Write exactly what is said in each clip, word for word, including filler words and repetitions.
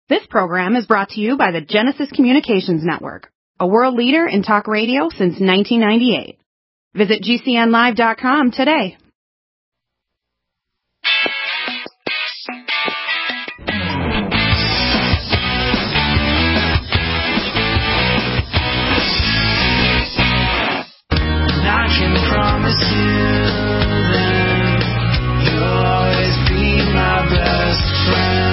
This program is brought to you by the Genesis Communications Network, a world leader in talk radio since nineteen ninety-eight. Visit G C N live dot com today. And I can promise you that you'll always be my best friend.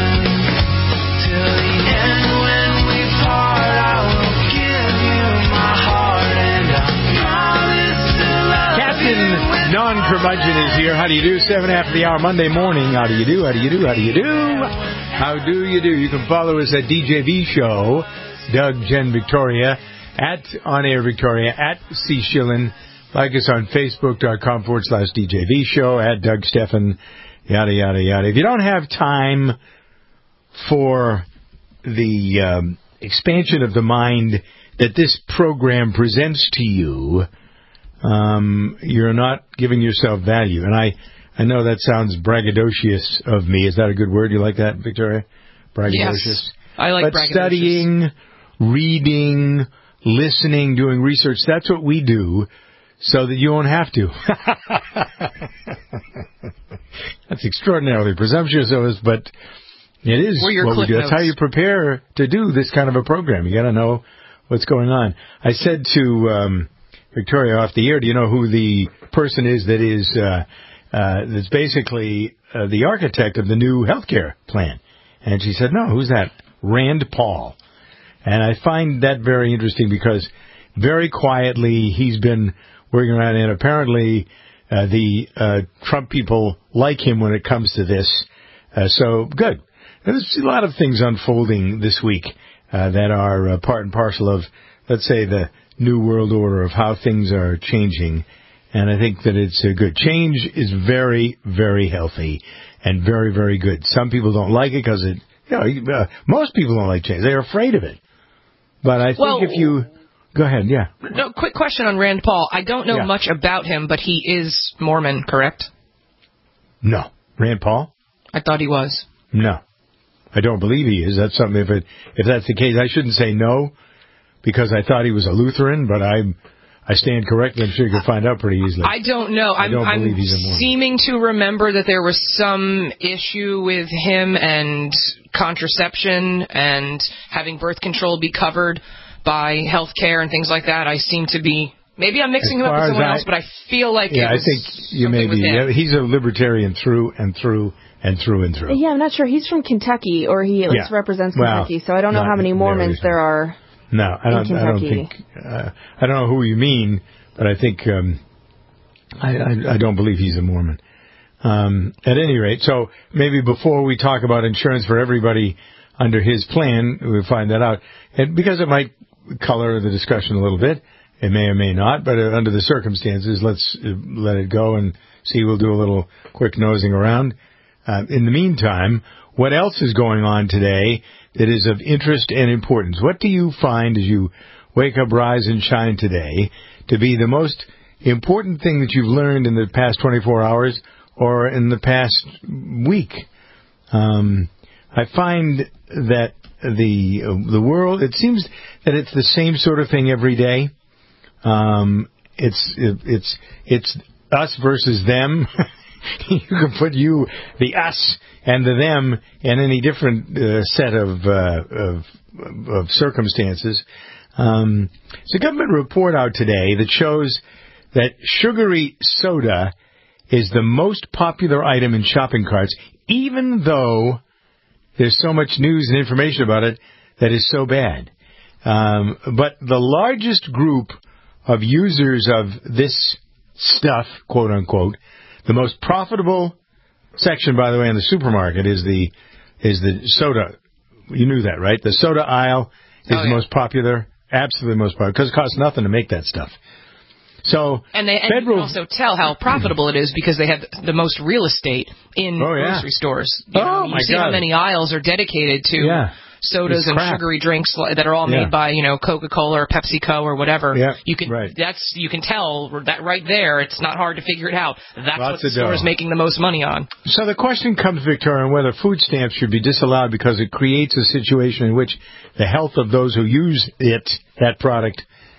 Non-curmudgeon is here. How do you do? Seven after the hour, Monday morning. How do you do? How do you do? How do you do? How do you do? You can follow us at D J V Show, Doug, Jen, Victoria, at On Air Victoria, at C Schillen. Like us on Facebook.com forward slash DJV Show, at Doug Stephan, yada, yada, yada. If you don't have time for the um, expansion of the mind that this program presents to you, Um, you're not giving yourself value. And I, I know that sounds braggadocious of me. Is that a good word? You like that, Victoria? Braggadocious? Yes, I like but braggadocious. Studying, reading, listening, doing research, that's what we do so that you won't have to. That's extraordinarily presumptuous of us, but it is what we do. That's how you prepare to do this kind of a program. You got to know what's going on. I said to... Um, Victoria, off the air, do you know who the person is that is uh, uh, that's basically uh, the architect of the new healthcare plan? And she said, no, who's that? Rand Paul. And I find that very interesting because very quietly he's been working around, and apparently uh, the uh, Trump people like him when it comes to this. Uh, so, good. There's a lot of things unfolding this week uh, that are uh, part and parcel of, let's say, the new world order of how things are changing, and I think that it's a good. Change is very, very healthy and very, very good. Some people don't like it because it, you know, uh, most people don't like change. They're afraid of it. But I think well, if you... Go ahead, yeah. No, quick question on Rand Paul. I don't know yeah. much about him, but he is Mormon, correct? No. Rand Paul? I thought he was. No. I don't believe he is. That's something, if it, if that's the case, I shouldn't say no, because I thought he was a Lutheran, but I I stand corrected. I'm sure you can find out pretty easily. I don't know. I don't I'm, believe I'm he's a Mormon. Seeming to remember that there was some issue with him and contraception and having birth control be covered by health care and things like that. I seem to be... Maybe I'm mixing him up with someone I, else, but I feel like yeah, it was I think you may be. Yeah, he's a libertarian through and through and through and through. Yeah, I'm not sure. He's from Kentucky, or he at least yeah. represents well, Kentucky, so I don't know how many Mormons there are. No, I don't. I don't think. Uh, I don't know who you mean, but I think um, I, I, I don't believe he's a Mormon. Um, at any rate, so maybe before we talk about insurance for everybody under his plan, we'll find that out, and because it might color the discussion a little bit. It may or may not, but uh, under the circumstances, let's uh, let it go and see. We'll do a little quick nosing around. Uh, in the meantime, what else is going on today that is of interest and importance? What do you find as you wake up, rise, and shine today to be the most important thing that you've learned in the past twenty-four hours or in the past week? Um, I find that the uh, the world, it seems that it's the same sort of thing every day. Um, it's it, it's it's us versus them. You can put you, the us, and the them in any different uh, set of, uh, of of circumstances. Um, there's a government report out today that shows that sugary soda is the most popular item in shopping carts, even though there's so much news and information about it that is so bad. Um, but the largest group of users of this stuff, quote unquote, the most profitable section, by the way, in the supermarket is the is the soda. You knew that, right? The soda aisle is oh, yeah. the most popular, absolutely most popular, because it costs nothing to make that stuff. So, and, they, and federal, you can also tell how profitable it is because they have the most real estate in oh, yeah. grocery stores. You oh know, you my see God. how many aisles are dedicated to yeah. sodas and sugary drinks that are all yeah. made by, you know, Coca-Cola or PepsiCo or whatever. Yeah, you can right. that's you can tell that right there. It's not hard to figure it out. That's Lots what the of store dough. is making the most money on. So the question comes, Victoria, on whether food stamps should be disallowed because it creates a situation in which the health of those who use it, that product,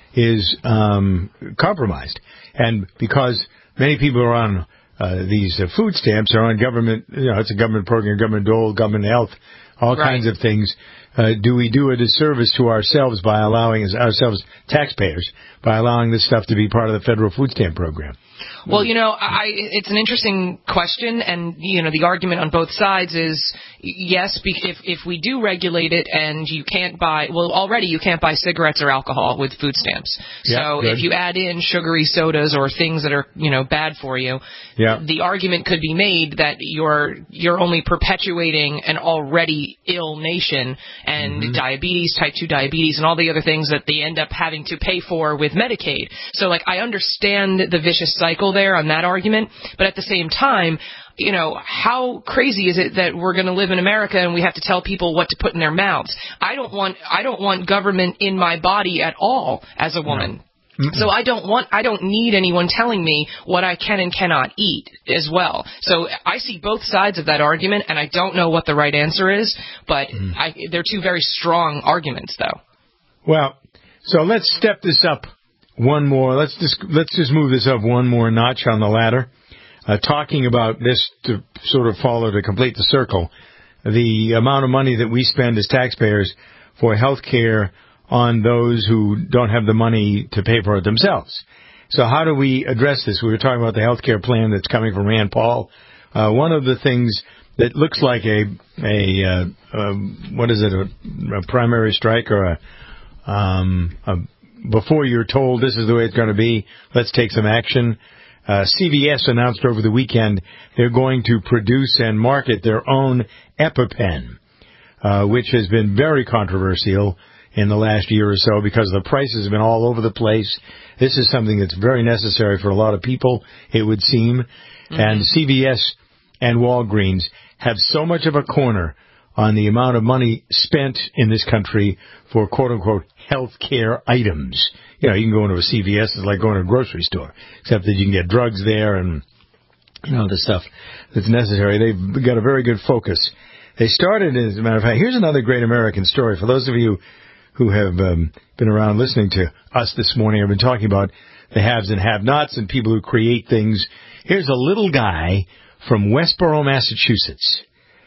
is um, compromised. And because many people are on uh, these uh, food stamps, are on government, you know, it's a government program, government dole, government health, all right. kinds of things. Uh, do we do a disservice to ourselves by allowing, ourselves taxpayers, by allowing this stuff to be part of the federal food stamp program? Well, you know, I, it's an interesting question, and, you know, the argument on both sides is, yes, if if we do regulate it and you can't buy, well, already you can't buy cigarettes or alcohol with food stamps. Yeah, so good. if you add in sugary sodas or things that are, you know, bad for you, yeah. the argument could be made that you're you're only perpetuating an already ill nation and mm-hmm. diabetes, type two diabetes, and all the other things that they end up having to pay for with Medicaid. So, like, I understand the vicious cycle there on that argument, but at the same time, you know, how crazy is it that we're going to live in America and we have to tell people what to put in their mouths? I don't want I don't want government in my body at all as a woman. No. So I don't want, I don't need anyone telling me what I can and cannot eat as well. So I see both sides of that argument, and I don't know what the right answer is, but mm. I, they're two very strong arguments, though. Well, so let's step this up one more. Let's just let's just move this up one more notch on the ladder. Uh, talking about this to sort of follow to complete the circle, the amount of money that we spend as taxpayers for health care on those who don't have the money to pay for it themselves. So how do we address this? We were talking about the health care plan that's coming from Rand Paul. Uh, one of the things that looks like a, a uh, uh, what is it, a, a primary strike or a, um, a, before you're told this is the way it's going to be, let's take some action. Uh, C V S announced over the weekend they're going to produce and market their own EpiPen, uh, which has been very controversial in the last year or so because the prices have been all over the place. This is something that's very necessary for a lot of people, it would seem. Mm-hmm. And C V S and Walgreens have so much of a corner on the amount of money spent in this country for quote-unquote health care items. You know, you can go into a C V S, it's like going to a grocery store, except that you can get drugs there and, you know, the stuff that's necessary. They've got a very good focus. They started, as a matter of fact, here's another great American story. For those of you who have um, been around listening to us this morning, I've been talking about the haves and have-nots and people who create things. Here's a little guy from Westboro, Massachusetts,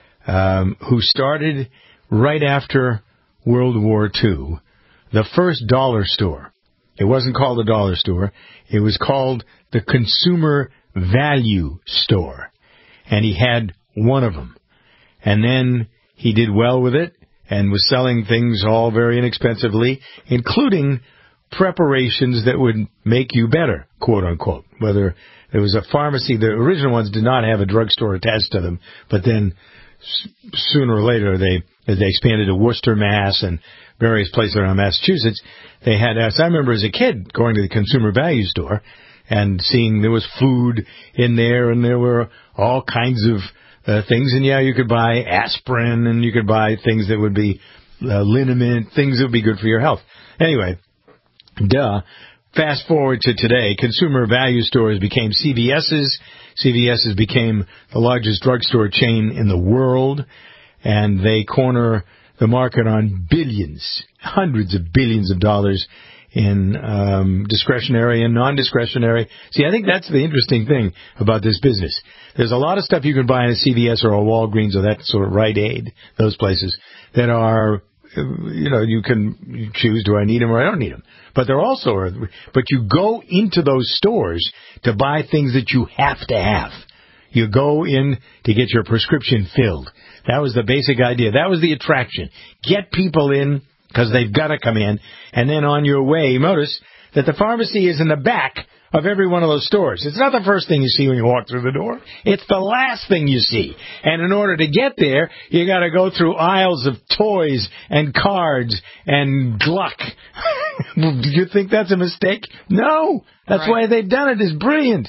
um, who started right after World War Two, the first dollar store. It wasn't called a dollar store. It was called the Consumer Value Store. And he had one of them. And then he did well with it and was selling things all very inexpensively, including preparations that would make you better, quote unquote. Whether there was a pharmacy, the original ones did not have a drugstore attached to them, but then s- sooner or later they as they expanded to Worcester, Mass, and various places around Massachusetts, they had, as I remember as a kid, going to the Consumer Value Store and seeing there was food in there and there were all kinds of uh, things. And, yeah, you could buy aspirin and you could buy things that would be uh, liniment, things that would be good for your health. Anyway, duh. Fast forward to today, Consumer Value Stores became C V S's. C V S's became the largest drugstore chain in the world, and they corner the market on billions, hundreds of billions of dollars in um, discretionary and non-discretionary. See, I think that's the interesting thing about this business. There's a lot of stuff you can buy in a C V S or a Walgreens or that sort of Rite Aid, those places, that are, you know, you can choose, do I need them or I don't need them. But they're also, but you go into those stores to buy things that you have to have. You go in to get your prescription filled. That was the basic idea. That was the attraction. Get people in because they've got to come in. And then on your way, notice that the pharmacy is in the back of every one of those stores. It's not the first thing you see when you walk through the door. It's the last thing you see. And in order to get there, you got to go through aisles of toys and cards and Gluck. Do you think that's a mistake? No. That's right. Why they've done it. It's brilliant.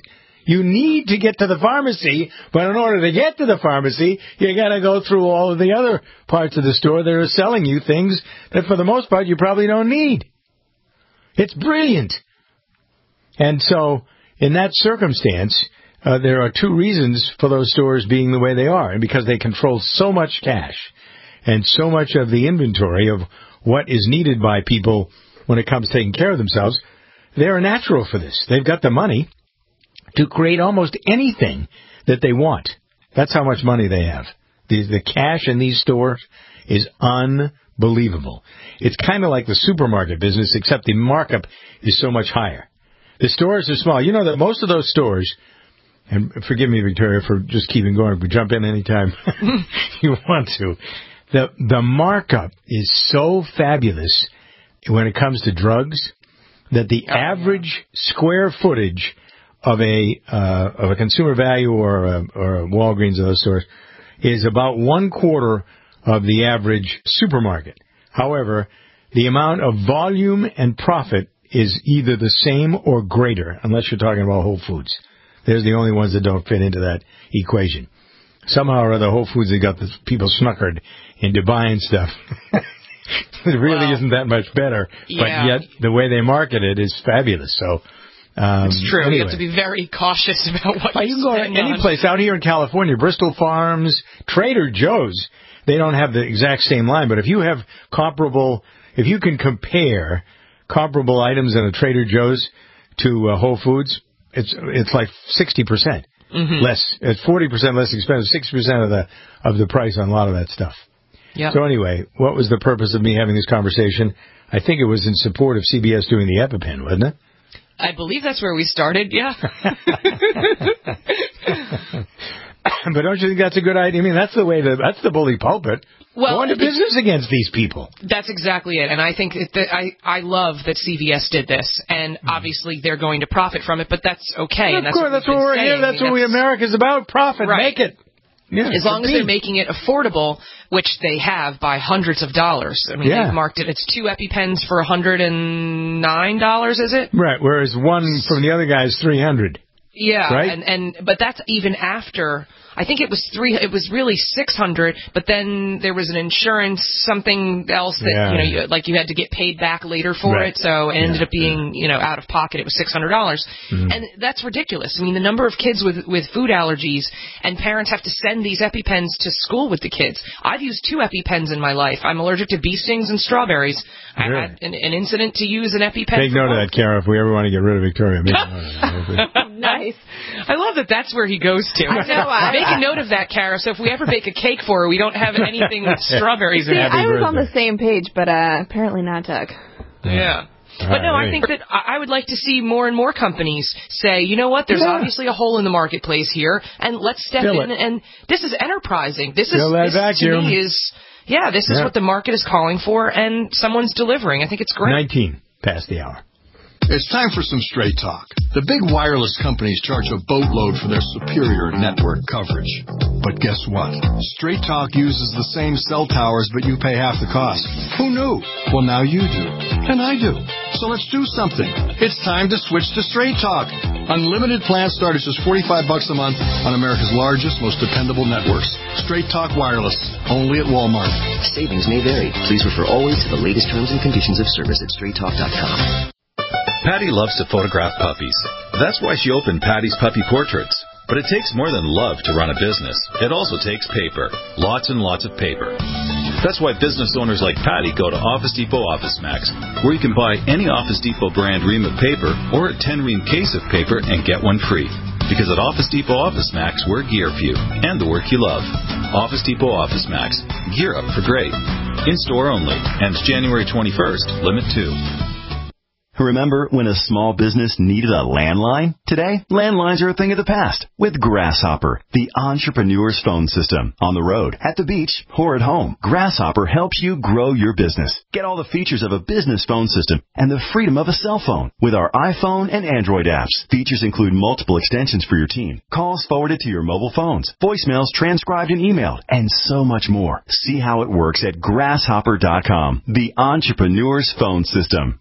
You need to get to the pharmacy, but in order to get to the pharmacy, you got to go through all of the other parts of the store that are selling you things that, for the most part, you probably don't need. It's brilliant. And so, in that circumstance, uh, there are two reasons for those stores being the way they are, and because they control so much cash and so much of the inventory of what is needed by people when it comes to taking care of themselves, they're natural for this. They've got the money to create almost anything that they want. That's how much money they have. The, the cash in these stores is unbelievable. It's kind of like the supermarket business, except the markup is so much higher. The stores are small. You know that most of those stores, and forgive me, Victoria, for just keeping going, but jump in anytime you want to. The, the markup is so fabulous when it comes to drugs that the average square footage of a uh, of a Consumer Value or a, or a Walgreens or those stores is about one quarter of the average supermarket. However, the amount of volume and profit is either the same or greater, unless you're talking about Whole Foods. There's the only ones that don't fit into that equation. Somehow or other, Whole Foods, they got the people snuckered into buying stuff. It really wow. isn't that much better, yeah. but yet the way they market it is fabulous. So um, it's true. Anyway. You have to be very cautious about what well, you, you can go to any on. place out here in California, Bristol Farms, Trader Joe's. They don't have the exact same line, but if you have comparable, if you can compare comparable items in a Trader Joe's to uh, Whole Foods, it's it's like sixty percent mm-hmm. less. It's forty percent less expensive, sixty percent of the of the price on a lot of that stuff. Yep. So anyway, what was the purpose of me having this conversation? I think it was in support of C B S doing the EpiPen, wasn't it? I believe that's where we started, yeah. But don't you think that's a good idea? I mean, that's the way the that's the bully pulpit. Well, go into business against these people. That's exactly it. And I think that I, I love that C V S did this. And mm. obviously they're going to profit from it, but that's okay. Well, and of that's course, what that's what we're saying. here. That's I mean, what we America's about. Profit. Right. Make it. Yeah, as long as they're making it affordable, which they have by hundreds of dollars. I mean, yeah. they've marked it. It's two EpiPens for one hundred nine dollars, is it? Right, whereas one from the other guy is three hundred dollars. Yeah, right? and, and but that's even after. I think it was three. It was really six hundred, but then there was an insurance something else that yeah. you know, you, like you had to get paid back later for right. it. So it ended yeah. up being you know out of pocket. It was six hundred dollars, mm-hmm. and that's ridiculous. I mean, the number of kids with with food allergies and parents have to send these EpiPens to school with the kids. I've used two EpiPens in my life. I'm allergic to bee stings and strawberries. Really? I had an, an incident to use an EpiPen. Take note of that, Kara. If we ever want to get rid of Victoria, make note of that. Nice. I love that. That's where he goes to. I know. I, Make a note of that, Kara. So if we ever bake a cake for her, we don't have anything with strawberries See, in it. I was on the same page, but uh, apparently not Doug. Yeah. But no, I think that I would like to see more and more companies say, you know what, there's yeah. obviously a hole in the marketplace here, and let's step Fill in. It. And this is enterprising. This Fill is that this, to me is, yeah, this is yeah. what the market is calling for, and someone's delivering. I think it's great. nineteen past the hour. It's time for some straight talk. The big wireless companies charge a boatload for their superior network coverage. But guess what? Straight Talk uses the same cell towers, but you pay half the cost. Who knew? Well, now you do. And I do. So let's do something. It's time to switch to Straight Talk. Unlimited plans start at just forty-five bucks a month on America's largest, most dependable networks. Straight Talk Wireless. Only at Walmart. Savings may vary. Please refer always to the latest terms and conditions of service at straight talk dot com. Patty loves to photograph puppies. That's why she opened Patty's Puppy Portraits. But it takes more than love to run a business. It also takes paper. Lots and lots of paper. That's why business owners like Patty go to Office Depot Office Max, where you can buy any Office Depot brand ream of paper or a ten ream case of paper and get one free. Because at Office Depot Office Max, we're gear for you and the work you love. Office Depot Office Max. Gear up for great. In-store only. Ends January twenty-first. Limit two. Remember when a small business needed a landline? Today, landlines are a thing of the past with Grasshopper, the entrepreneur's phone system. On the road, at the beach, or at home, Grasshopper helps you grow your business. Get all the features of a business phone system and the freedom of a cell phone with our iPhone and Android apps. Features include multiple extensions for your team, calls forwarded to your mobile phones, voicemails transcribed and emailed, and so much more. See how it works at grasshopper dot com, the entrepreneur's phone system.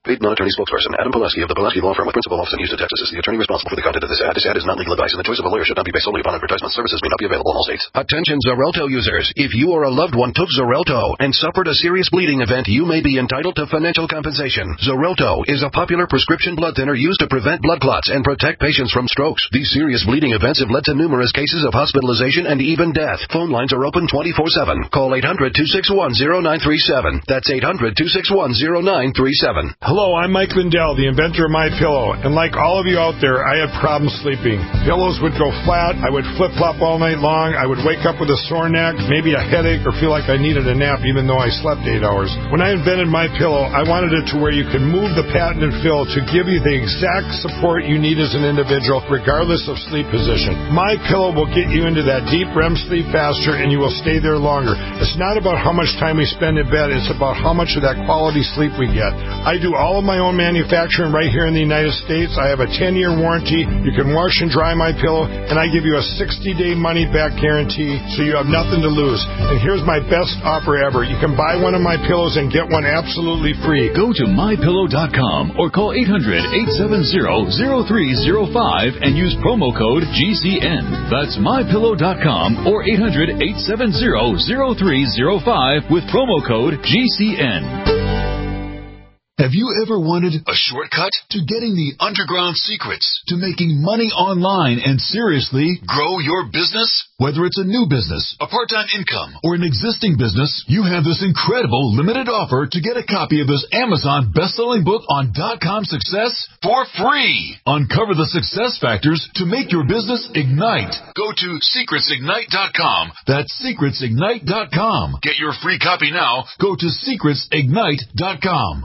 Paid non-attorney spokesperson Adam Pulaski of the Pulaski Law Firm with principal office in Houston, Texas is the attorney responsible for the content of this ad. This ad is not legal advice, and the choice of a lawyer should not be based solely upon advertisement. Services may not be available in all states. Attention Xarelto users. If you or a loved one took Xarelto and suffered a serious bleeding event, you may be entitled to financial compensation. Xarelto is a popular prescription blood thinner used to prevent blood clots and protect patients from strokes. These serious bleeding events have led to numerous cases of hospitalization and even death. Phone lines are open twenty-four seven. Call eight hundred, two six one, zero nine three seven. That's eight hundred, two six one, zero nine three seven. Hello, I'm Mike Lindell, the inventor of MyPillow, and like all of you out there, I had problems sleeping. Pillows would go flat, I would flip-flop all night long, I would wake up with a sore neck, maybe a headache, or feel like I needed a nap even though I slept eight hours. When I invented MyPillow, I wanted it to where you could move the patented fill to give you the exact support you need as an individual, regardless of sleep position. MyPillow will get you into that deep R E M sleep faster, and you will stay there longer. It's not about how much time we spend in bed, it's about how much of that quality sleep we get. I do all of my own manufacturing right here in the United States. I have a ten-year warranty. You can wash and dry MyPillow, and I give you a sixty-day money-back guarantee, so you have nothing to lose. And here's my best offer ever. You can buy one of my pillows and get one absolutely free. Go to my pillow dot com or call eight hundred, eight seven zero, zero three zero five and use promo code G C N. That's my pillow dot com or eight hundred, eight seven zero, zero three zero five with promo code G C N. Have you ever wanted a shortcut to getting the underground secrets to making money online and seriously grow your business? Whether it's a new business, a part-time income, or an existing business, you have this incredible limited offer to get a copy of this Amazon best-selling book on dot-com success for free. Uncover the success factors to make your business ignite. Go to secrets ignite dot com. That's secrets ignite dot com. Get your free copy now. Go to secrets ignite dot com.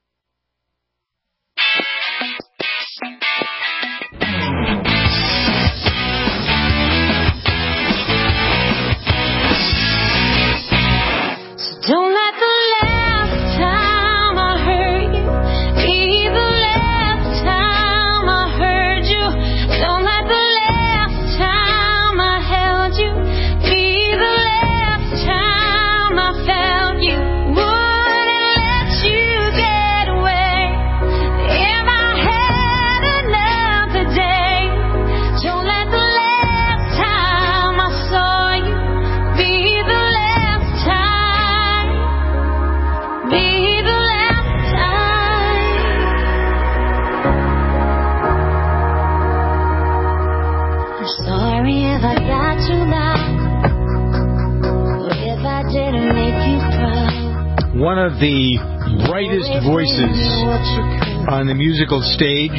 Don't let the last time I heard you be the last time I heard you. Don't let the last time I held you be the last time I felt you. Wouldn't let you get away if I had another day. Don't let the last time I saw you be the last time. Be the last time. I'm sorry if I got too loud, or if I didn't make you proud. One of the brightest voices on the musical stage,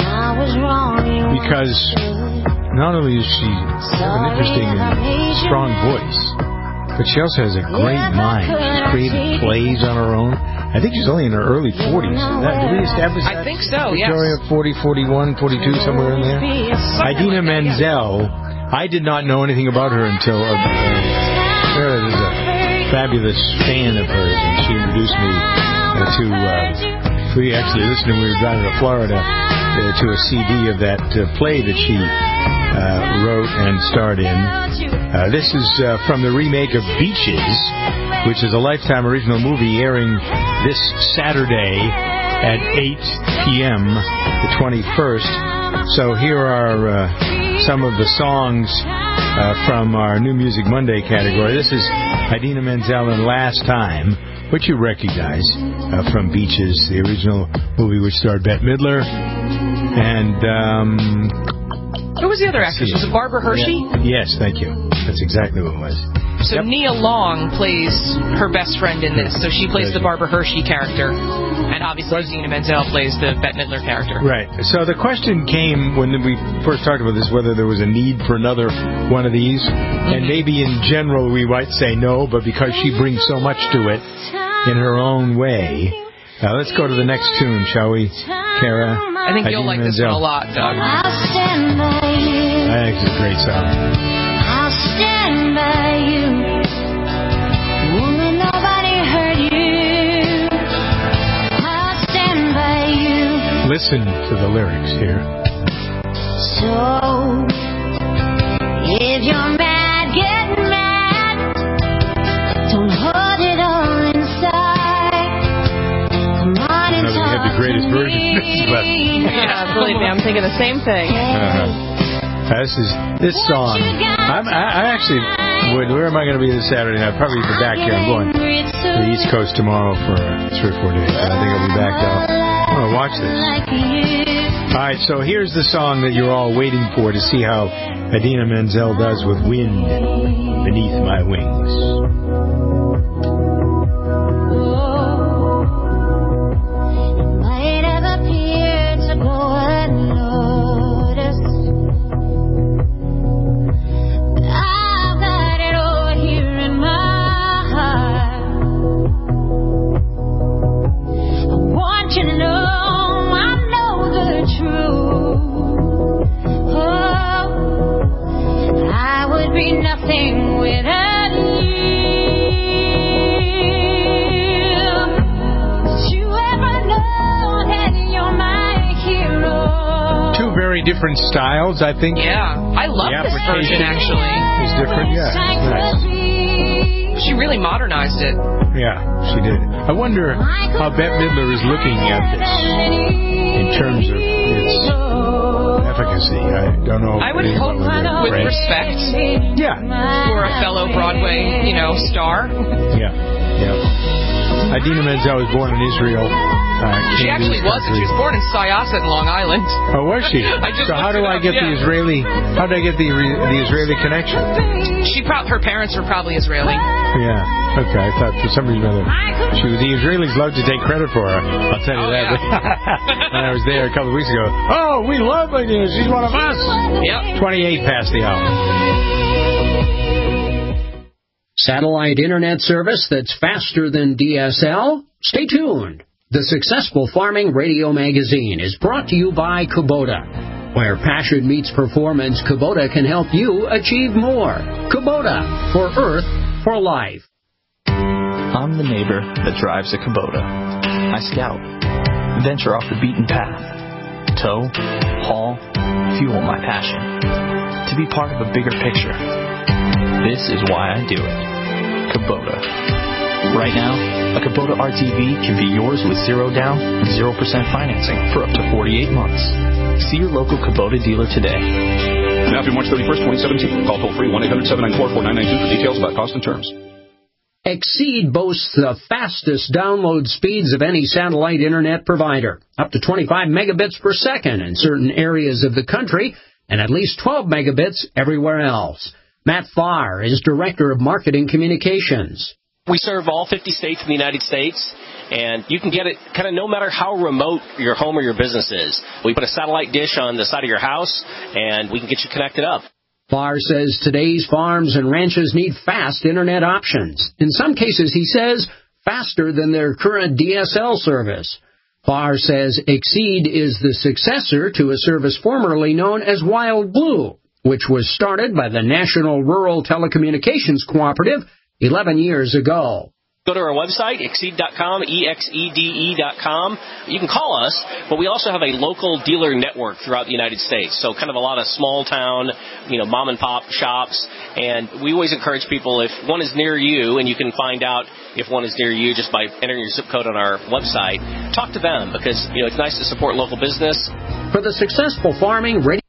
because not only does she have an interesting and strong voice, but she also has a great mind. She's created plays on her own. I think she's only in her early forties. That, did we establish that? I think so, yes. Victoria, forty, forty-one, forty-two, somewhere in there. Idina like Menzel, yeah. I did not know anything about her until uh, Sarah is a fabulous fan of hers, and she introduced me uh, to, uh, we actually listened when we were driving to Florida, uh, to a C D of that uh, play that she uh, wrote and starred in. Uh, this is uh, from the remake of Beaches, which is a Lifetime original movie airing this Saturday at eight p.m., the twenty-first. So here are uh, some of the songs uh, from our New Music Monday category. This is Idina Menzel and Last Time, which you recognize uh, from Beaches, the original movie which starred Bette Midler. And um, who was the other actress? Was it Barbara Hershey? Yeah. Yes, thank you. That's exactly what it was. So yep. Nia Long plays her best friend in this. So she plays the Barbara Hershey character. And obviously Idina Menzel plays the Bette Midler character. Right. So the question came when we first talked about this, whether there was a need for another one of these. Mm-hmm. And maybe in general we might say no, but because she brings so much to it in her own way. Uh, let's go to the next tune, shall we, Kara? I think you'll like this one a lot, Doug. I'll stand by you. I think it's a great song. I'll stand by you. Woman, nobody hurt you. I'll stand by you. Listen to the lyrics here. So, if you're mad, get mad. Don't hold it all inside. Come on and talk. thinking the same thing. Uh-huh. This is this song. I'm, I, I actually would. Where am I going to be this Saturday night? Probably be back here. I'm going to the East Coast tomorrow for three or four days. I think I'll be back out. I want to watch this. All right, so here's the song that you're all waiting for to see how Idina Menzel does with Wind Beneath My Wings. Different styles, I think. Yeah, I love this version, actually. It's different, yeah. It's nice. She really modernized it. Yeah, she did. I wonder how Bette Midler is looking at this in terms of its efficacy. I don't know. I would hope with right. respect. Yeah. For a fellow Broadway, you know, star. Yeah, yeah. Idina Menzel was born in Israel. Uh, she actually wasn't. She was born in Syosset in Long Island. Oh, was she? I just so how do I get yeah. the Israeli? How did I get the the Israeli connection? She pro- her parents were probably Israeli. Yeah. Okay. I thought for some reason or other, she the Israelis love to take credit for her. I'll tell you oh, that. Yeah. When I was there a couple of weeks ago. Oh, we love her. She's one of us. Yep. Twenty-eight past the hour. Satellite internet service that's faster than D S L? Stay tuned. The Successful Farming Radio Magazine is brought to you by Kubota. Where passion meets performance, Kubota can help you achieve more. Kubota, for Earth, for life. I'm the neighbor that drives a Kubota. I scout, venture off the beaten path, tow, haul, fuel my passion. To be part of a bigger picture. This is why I do it. Kubota. Right now, a Kubota R T V can be yours with zero down, zero percent financing for up to forty-eight months. See your local Kubota dealer today. Now through March thirty-first, twenty seventeen. Call toll free one eight hundred seven nine four four nine nine two for details about cost and terms. Exceed boasts the fastest download speeds of any satellite internet provider, up to twenty-five megabits per second in certain areas of the country, and at least twelve megabits everywhere else. Matt Farr is Director of Marketing Communications. We serve all fifty states in the United States, and you can get it kind of no matter how remote your home or your business is. We put a satellite dish on the side of your house, and we can get you connected up. Farr says today's farms and ranches need fast internet options. In some cases, he says, faster than their current D S L service. Farr says Exceed is the successor to a service formerly known as Wild Blue, which was started by the National Rural Telecommunications Cooperative eleven years ago. Go to our website, exceed dot com, E X E D E dot com. You can call us, but we also have a local dealer network throughout the United States. So kind of a lot of small town, you know, mom and pop shops. And we always encourage people, if one is near you, and you can find out if one is near you just by entering your zip code on our website, talk to them because, you know, it's nice to support local business. For the Successful Farming Radio.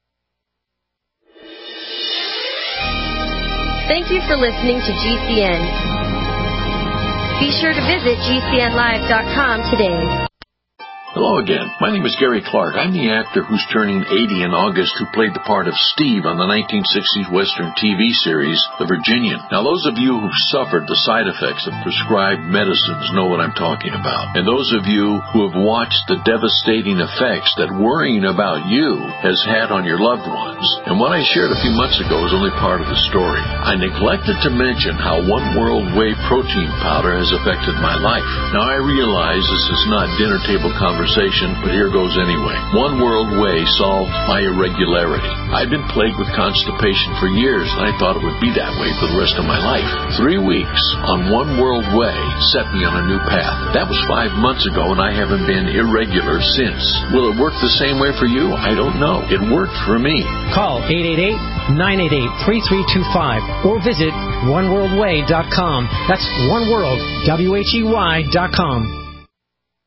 Thank you for listening to G C N. Be sure to visit G C N live dot com today. Hello again. My name is Gary Clark. I'm the actor who's turning eighty in August who played the part of Steve on the nineteen sixties Western T V series, The Virginian. Now, those of you who've suffered the side effects of prescribed medicines know what I'm talking about. And those of you who have watched the devastating effects that worrying about you has had on your loved ones. And what I shared a few months ago is only part of the story. I neglected to mention how One World Whey protein powder has affected my life. Now, I realize this is not dinner table conversation. But here goes anyway. One World Whey solved my irregularity. I've been plagued with constipation for years, and I thought it would be that way for the rest of my life. Three weeks on One World Whey set me on a new path. That was five months ago, and I haven't been irregular since. Will it work the same way for you? I don't know. It worked for me. Call eight eight eight, nine eight eight, three three two five or visit one world way dot com. That's One World, W H E Y dot com.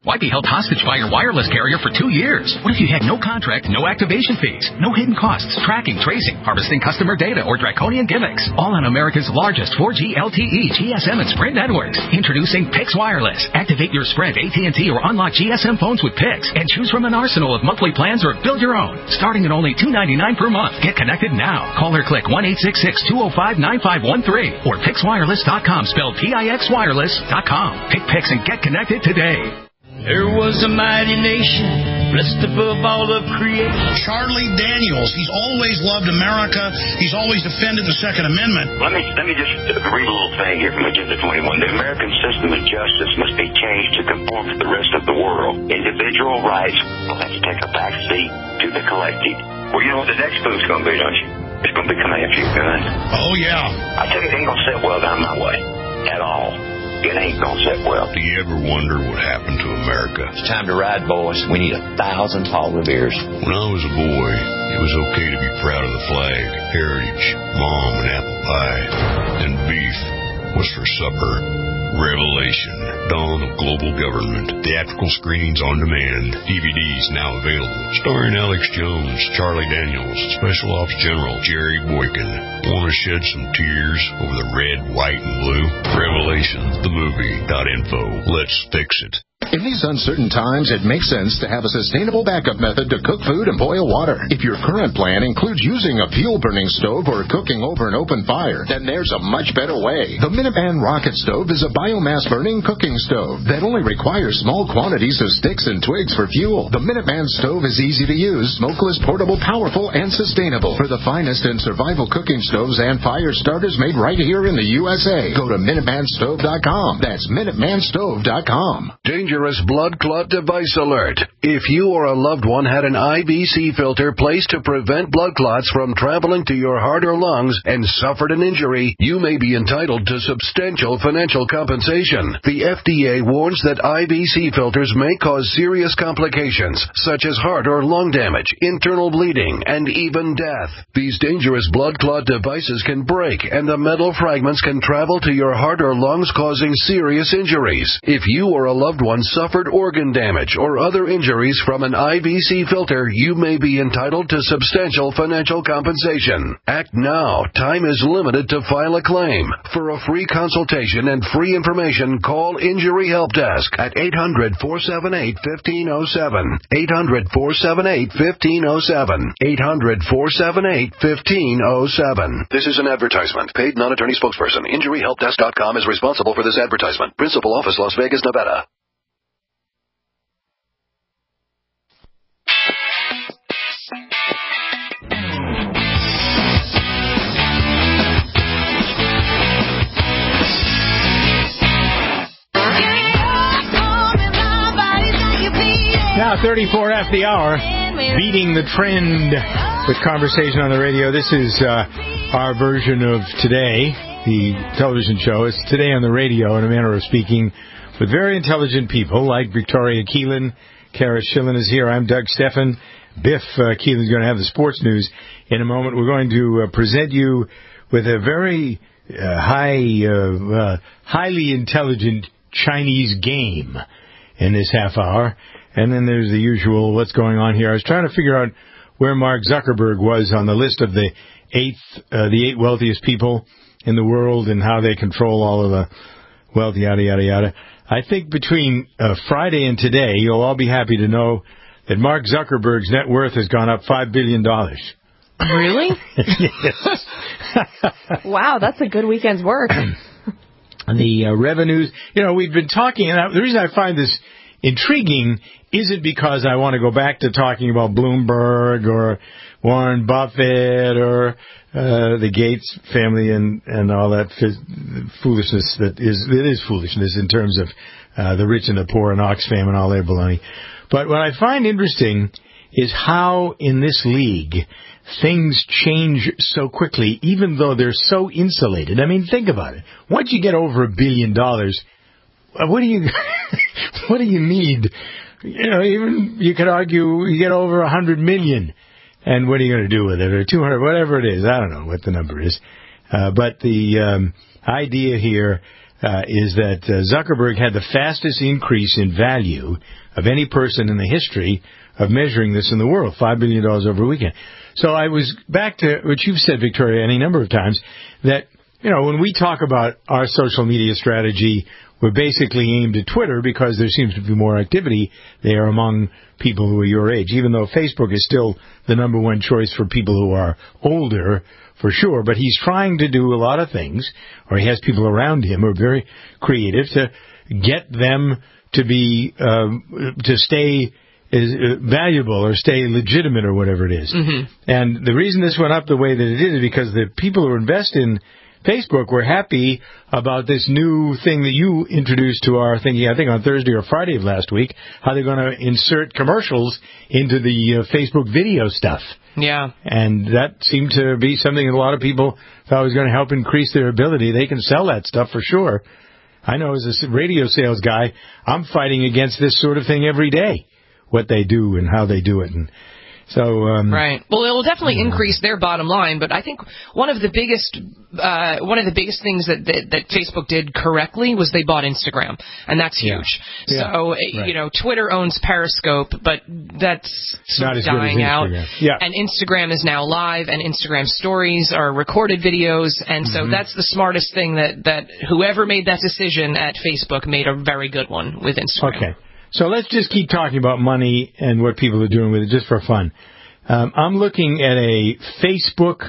Why be held hostage by your wireless carrier for two years? What if you had no contract, no activation fees, no hidden costs, tracking, tracing, harvesting customer data, or draconian gimmicks? All on America's largest four G L T E, G S M, and Sprint networks. Introducing Pix Wireless. Activate your Sprint, A T and T, or unlock G S M phones with Pix and choose from an arsenal of monthly plans or build your own. Starting at only two ninety-nine per month. Get connected now. Call or click one eight six six, two oh five, nine five one three or pix wireless dot com, spelled P I X wireless dot com. Pick Pix and get connected today. There was a mighty nation, blessed above all of creation. Charlie Daniels, he's always loved America. He's always defended the Second Amendment. Let me let me just read a little thing here from Agenda twenty-one. The American system of justice must be changed to conform to the rest of the world. Individual rights will have to take a back seat to the collective. Well, you know what the next move's going to be, don't you? It's going to be coming after your gun. Oh, yeah. I tell you, it ain't going to sit well down my way at all. It ain't gonna sit well. Do you ever wonder what happened to America? It's time to ride, boys. We need a thousand Paul Revere's. When I was a boy, it was okay to be proud of the flag, heritage, mom, and apple pie. And beef was for supper. Revelation, Dawn of Global Government. Theatrical screenings on demand. D V Ds now available. Starring Alex Jones, Charlie Daniels, Special Ops General Jerry Boykin. Want to shed some tears over the red, white, and blue? Revelation, the movie. Info. Let's fix it. In these uncertain times, it makes sense to have a sustainable backup method to cook food and boil water. If your current plan includes using a fuel-burning stove or cooking over an open fire, then there's a much better way. The Minuteman Rocket Stove is a biomass-burning cooking stove that only requires small quantities of sticks and twigs for fuel. The Minuteman Stove is easy to use, smokeless, portable, powerful, and sustainable. For the finest in survival cooking stoves and fire starters made right here in the U S A, go to Minuteman Stove dot com. That's Minuteman Stove dot com. Dangerous blood clot device alert. If you or a loved one had an I V C filter placed to prevent blood clots from traveling to your heart or lungs and suffered an injury, you may be entitled to substantial financial compensation. The F D A warns that I V C filters may cause serious complications, such as heart or lung damage, internal bleeding, and even death. These dangerous blood clot devices can break, and the metal fragments can travel to your heart or lungs, causing serious injuries. If you or a loved one suffered organ damage or other injuries from an I V C filter, you may be entitled to substantial financial compensation. Act now. Time is limited to file a claim. For a free consultation and free information, call Injury Help Desk at eight hundred, four seven eight, one five zero seven. eight hundred, four seven eight, one five zero seven. eight hundred, four seven eight, one five zero seven. This is an advertisement. Paid non-attorney spokesperson. Injury Help Desk dot com is responsible for this advertisement. Principal office, Las Vegas, Nevada. Now, thirty-four after the hour, beating the trend with conversation on the radio. This is uh, our version of Today, the television show. It's Today on the radio, in a manner of speaking, with very intelligent people like Victoria Keelan. Kara Schillen is here. I'm Doug Steffen. Biff uh, Keelan's going to have the sports news in a moment. We're going to uh, present you with a very uh, high, uh, uh, highly intelligent Chinese game in this half hour. And then there's the usual what's going on here. I was trying to figure out where Mark Zuckerberg was on the list of the eighth, uh, the eight wealthiest people in the world and how they control all of the wealth, yada, yada, yada. I think between uh, Friday and today, you'll all be happy to know that Mark Zuckerberg's net worth has gone up five billion dollars. Really? Yes. Wow, that's a good weekend's work. The uh, revenues, you know, we've been talking, and I, the reason I find this intriguing isn't because I want to go back to talking about Bloomberg or Warren Buffett or uh, the Gates family and, and all that f- foolishness that is, it is foolishness in terms of uh, the rich and the poor and Oxfam and all their baloney. But what I find interesting is how in this league things change so quickly, even though they're so insulated. I mean, think about it. Once you get over a billion dollars, what do you, what do you need? You know, even you could argue you get over a hundred million, and what are you going to do with it, or two hundred, whatever it is? I don't know what the number is, uh, but the um, idea here uh, is that uh, Zuckerberg had the fastest increase in value of any person in the history of measuring this in the world, five billion dollars over a weekend. So I was back to what you've said, Victoria, any number of times, that, you know, when we talk about our social media strategy, we're basically aimed at Twitter because there seems to be more activity there among people who are your age, even though Facebook is still the number one choice for people who are older, for sure. But he's trying to do a lot of things, or he has people around him who are very creative to get them to be, um, to stay is uh, valuable or stay legitimate or whatever it is. Mm-hmm. And the reason this went up the way that it did is because the people who invest in Facebook were happy about this new thing that you introduced to our thinking, I think on Thursday or Friday of last week, how they're going to insert commercials into the uh, Facebook video stuff. Yeah. And that seemed to be something that a lot of people thought was going to help increase their ability. They can sell that stuff for sure. I know as a radio sales guy, I'm fighting against this sort of thing every day, what they do and how they do it. And so, um, right. Well, it will definitely increase their bottom line, but I think one of the biggest, uh, one of the biggest things that, that that Facebook did correctly was they bought Instagram, and that's huge. Yeah. Yeah. So, Right. you know, Twitter owns Periscope, but that's sort Not of as good as dying out. Instagram. Yeah. And Instagram is now live, and Instagram stories are recorded videos, and so Mhm. that's the smartest thing that that whoever made that decision at Facebook made a very good one with Instagram. Okay. So let's just keep talking about money and what people are doing with it just for fun. Um, I'm looking at a Facebook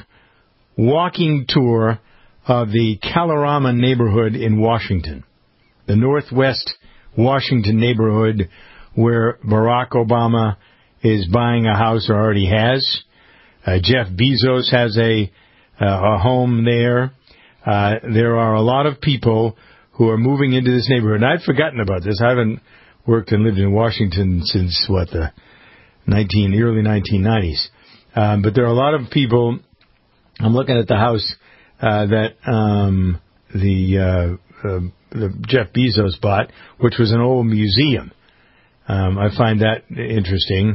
walking tour of the Kalorama neighborhood in Washington, the Northwest Washington neighborhood where Barack Obama is buying a house or already has. Uh, Jeff Bezos has a, uh, a home there. Uh, there are a lot of people who are moving into this neighborhood. And I'd forgotten about this. I haven't worked and lived in Washington since, what, the nineteen the early nineteen nineties. Um, but there are a lot of people. I'm looking at the house uh, that um, the, uh, uh, the Jeff Bezos bought, which was an old museum. Um, I find that interesting.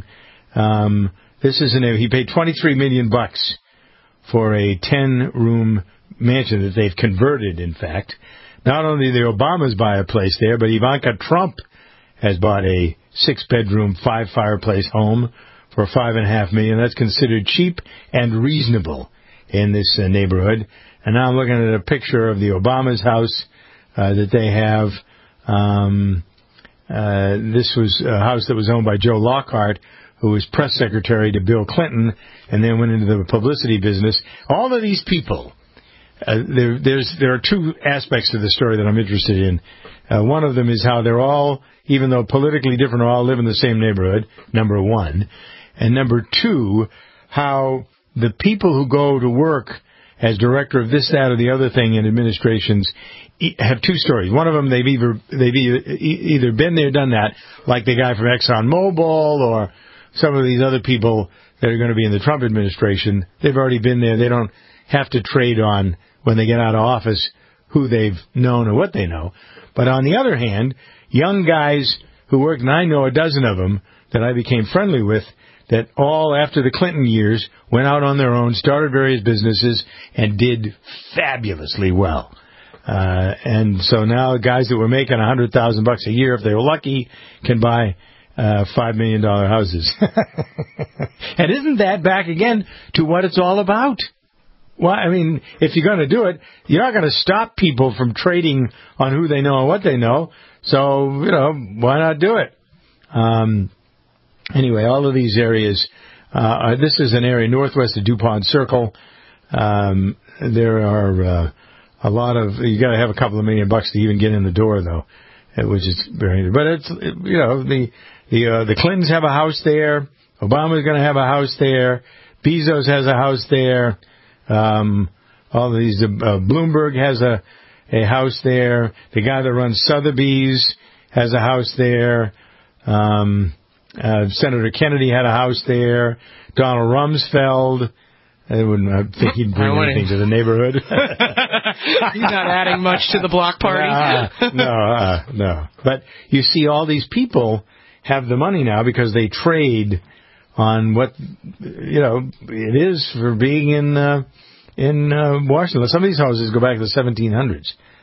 Um, this is an he paid twenty-three million bucks for a ten-room mansion that they've converted. In fact, not only the Obamas buy a place there, but Ivanka Trump has bought a six-bedroom, five-fireplace home for five and a half million. That's considered cheap and reasonable in this uh, neighborhood. And now I'm looking at a picture of the Obama's house uh, that they have. Um, uh, this was a house that was owned by Joe Lockhart, who was press secretary to Bill Clinton, and then went into the publicity business. All of these people, uh, there, there's there are two aspects to the story that I'm interested in. Uh, one of them is how they're all, even though politically different, all live in the same neighborhood, number one. And number two, how the people who go to work as director of this, that, or the other thing in administrations have two stories. One of them, they've either, they've either been there, done that, like the guy from ExxonMobil or some of these other people that are going to be in the Trump administration. They've already been there. They don't have to trade on, when they get out of office, who they've known or what they know. But on the other hand, young guys who work, and I know a dozen of them that I became friendly with, that all after the Clinton years went out on their own, started various businesses, and did fabulously well. Uh, and so now guys that were making a hundred thousand bucks a year, if they were lucky, can buy uh, five million dollar houses. And isn't that back again to what it's all about? Well, I mean, if you're going to do it, you're not going to stop people from trading on who they know and what they know. So, you know, why not do it? Um, anyway, all of these areas, uh, this is an area northwest of DuPont Circle. Um, there are uh, a lot of, you got to have a couple of million bucks to even get in the door, though, which is very, but it's, you know, the, the, uh, the Clintons have a house there. Obama's going to have a house there. Bezos has a house there. Um, all of these, uh, Bloomberg has a, a house there. The guy that runs Sotheby's has a house there. Um, uh, Senator Kennedy had a house there. Donald Rumsfeld, I wouldn't I think he'd bring anything to the neighborhood. He's not adding much to the block party. uh, no, uh, no. But you see all these people have the money now because they trade on what, you know, it is for being in uh, in uh, Washington. Some of these houses go back to the seventeen hundreds.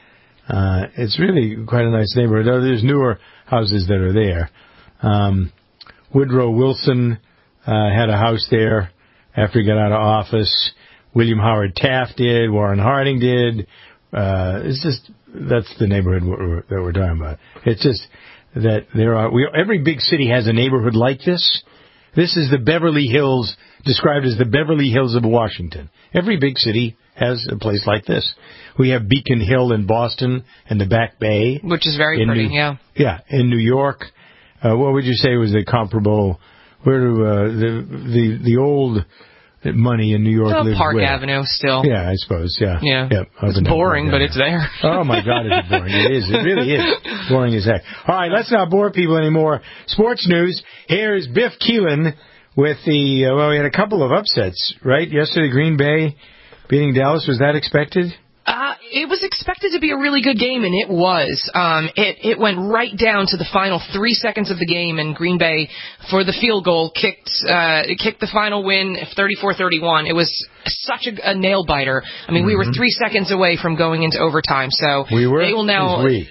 Uh, it's really quite a nice neighborhood. There's newer houses that are there. Um, Woodrow Wilson uh, had a house there after he got out of office. William Howard Taft did. Warren Harding did. Uh, it's just, that's the neighborhood we're, that we're talking about. It's just that there are, we, every big city has a neighborhood like this. This is the Beverly Hills, described as the Beverly Hills of Washington. Every big city has a place like this. We have Beacon Hill in Boston and the Back Bay. Which is very pretty, New, yeah. Yeah, in New York. Uh, what would you say was the comparable, where do, uh, the, the, the old money in New York oh, lives Park where? Avenue still. Yeah, I suppose, yeah. Yeah. Yep, it's boring, but it's there. Oh, my God, it's boring. It is. It really is. Boring as heck. All right, let's not bore people anymore. Sports news. Here's Biff Keelan with the, uh, well, we had a couple of upsets, right? Yesterday, Green Bay beating Dallas. Was that expected? Uh, it was expected to be a really good game, and it was. Um, it, it went right down to the final three seconds of the game, and Green Bay, for the field goal, kicked uh, kicked the final win, thirty-four thirty-one. It was such a, a nail-biter. I mean, mm-hmm. we were three seconds away from going into overtime, so we were? they will now... We.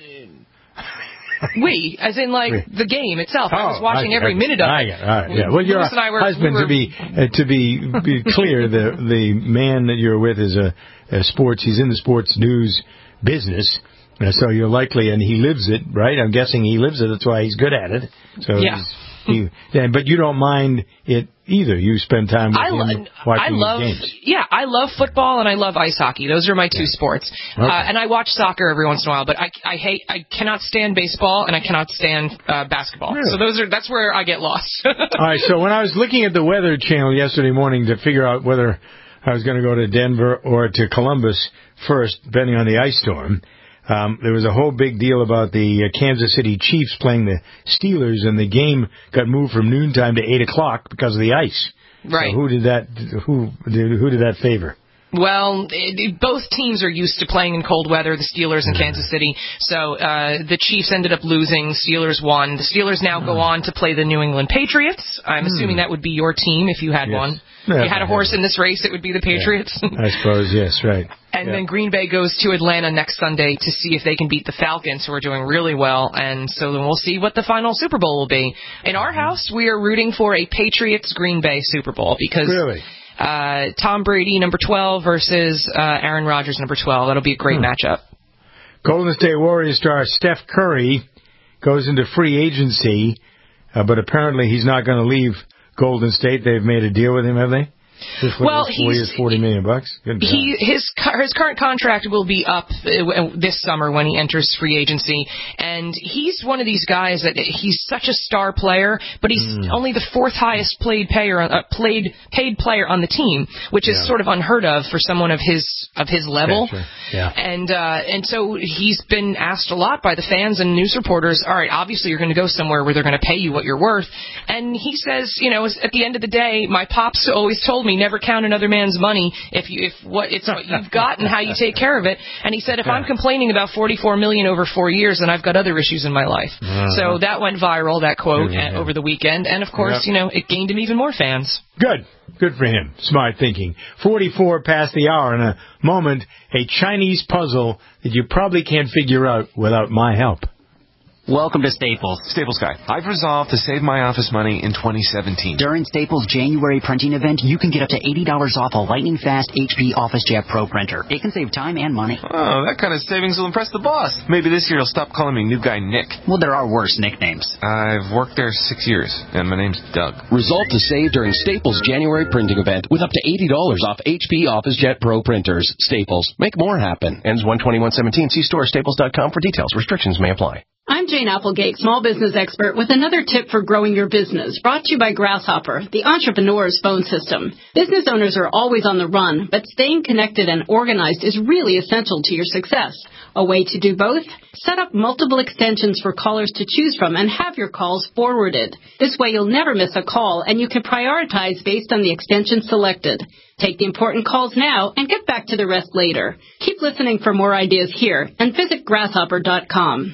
We, as in, like, we. the game itself. Oh, I was watching I, every I, minute of I, it. I, I, yeah. Well, your husband, we were, to be uh, to be, be clear, the the man that you're with is a, a sports. He's in the sports news business, uh, so you're likely, and he lives it, right? I'm guessing he lives it. That's why he's good at it. So yeah. He's, he, yeah, but you don't mind it either. You spend time with I him lo- watching I love, his games. Yeah, I love football and I love ice hockey. Those are my two yeah. sports. Okay. Uh, and I watch soccer every once in a while, but I, I hate, I cannot stand baseball and I cannot stand uh, basketball. Really? So those are that's where I get lost. All right. So when I was looking at the Weather Channel yesterday morning to figure out whether I was going to go to Denver or to Columbus first, depending on the ice storm. Um, there was a whole big deal about the uh, Kansas City Chiefs playing the Steelers, and the game got moved from noontime to eight o'clock because of the ice. Right. So who did that? Who did, who did that favor? Well, it, it, both teams are used to playing in cold weather, the Steelers and Kansas City. So uh, the Chiefs ended up losing. Steelers won. The Steelers now go on to play the New England Patriots. I'm hmm. assuming that would be your team if you had yes. one. Yeah, if you had a horse in this race, it would be the Patriots. Yeah. I suppose, yes, right. And yeah. then Green Bay goes to Atlanta next Sunday to see if they can beat the Falcons, who are doing really well. And so then we'll see what the final Super Bowl will be. In our house, we are rooting for a Patriots-Green Bay Super Bowl because... Really? Uh, Tom Brady, number twelve, versus uh, Aaron Rodgers, number twelve. That'll be a great hmm. matchup. Golden State Warriors star Steph Curry goes into free agency, uh, but apparently he's not going to leave Golden State. They've made a deal with him, have they? This well, he's forty million bucks. He his his current contract will be up this summer when he enters free agency, and he's one of these guys that he's such a star player, but he's mm. only the fourth highest played player uh, played paid player on the team, which is yeah. sort of unheard of for someone of his of his level. Sure, sure. Yeah. And uh, and so he's been asked a lot by the fans and news reporters. All right, obviously you're going to go somewhere where they're going to pay you what you're worth, and he says, you know, at the end of the day, my pops always told me never count another man's money if you if what it's what you've got and how you take care of it. And he said, if yeah. I'm complaining about forty-four million dollars over four years, then I've got other issues in my life. Uh-huh. So that went viral, that quote, yeah. over the weekend, and of course, yep. you know, it gained him even more fans. Good. Good for him. Smart thinking. forty-four past the hour. In a moment, a Chinese puzzle that you probably can't figure out without my help. Welcome to Staples. Staples Guy. I've resolved to save my office money in twenty seventeen. During Staples' January printing event, you can get up to eighty dollars off a lightning-fast H P OfficeJet Pro printer. It can save time and money. Oh, that kind of savings will impress the boss. Maybe this year he'll stop calling me New Guy Nick. Well, there are worse nicknames. I've worked there six years, and my name's Doug. Resolve to save during Staples' January printing event with up to eighty dollars off H P OfficeJet Pro printers. Staples. Make more happen. Ends one twenty-one seventeen. See store staples dot com for details. Restrictions may apply. I'm Jane Applegate, small business expert, with another tip for growing your business, brought to you by Grasshopper, the entrepreneur's phone system. Business owners are always on the run, but staying connected and organized is really essential to your success. A way to do both? Set up multiple extensions for callers to choose from and have your calls forwarded. This way you'll never miss a call, and you can prioritize based on the extension selected. Take the important calls now and get back to the rest later. Keep listening for more ideas here, and visit grasshopper dot com.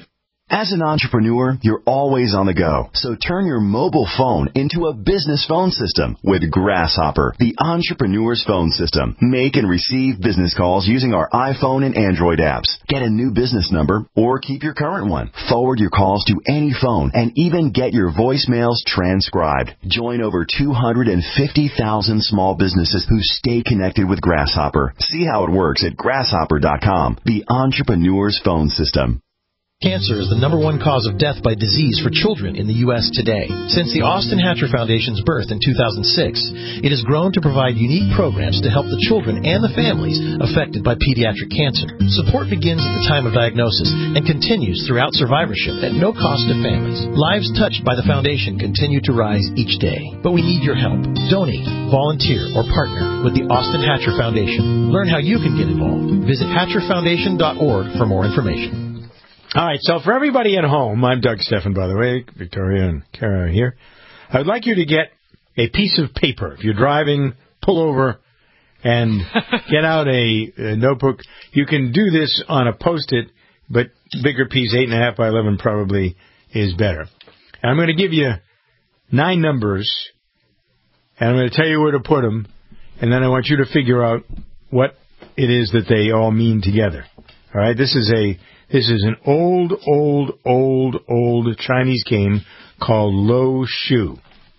As an entrepreneur, you're always on the go. So turn your mobile phone into a business phone system with Grasshopper, the entrepreneur's phone system. Make and receive business calls using our iPhone and Android apps. Get a new business number or keep your current one. Forward your calls to any phone and even get your voicemails transcribed. Join over two hundred fifty thousand small businesses who stay connected with Grasshopper. See how it works at grasshopper dot com, the entrepreneur's phone system. Cancer is the number one cause of death by disease for children in the U S today. Since the Austin Hatcher Foundation's birth in two thousand six, it has grown to provide unique programs to help the children and the families affected by pediatric cancer. Support begins at the time of diagnosis and continues throughout survivorship at no cost to families. Lives touched by the foundation continue to rise each day, but we need your help. Donate, volunteer, or partner with the Austin Hatcher Foundation. Learn how you can get involved. Visit hatcher foundation dot org for more information. All right, so for everybody at home, I'm Doug Steffen, by the way. Victoria and Kara are here. I would like you to get a piece of paper. If you're driving, pull over and get out a, a notebook. You can do this on a Post-it, but bigger piece, eight and a half by eleven, probably is better. And I'm going to give you nine numbers, and I'm going to tell you where to put them, and then I want you to figure out what it is that they all mean together. All right, this is a... This is an old, old, old, old Chinese game called Lo Shu.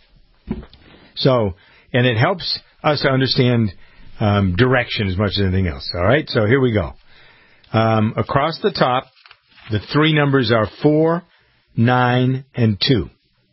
So, and it helps us to understand um, direction as much as anything else. All right, so here we go. Um, across the top, the three numbers are four, nine, and two.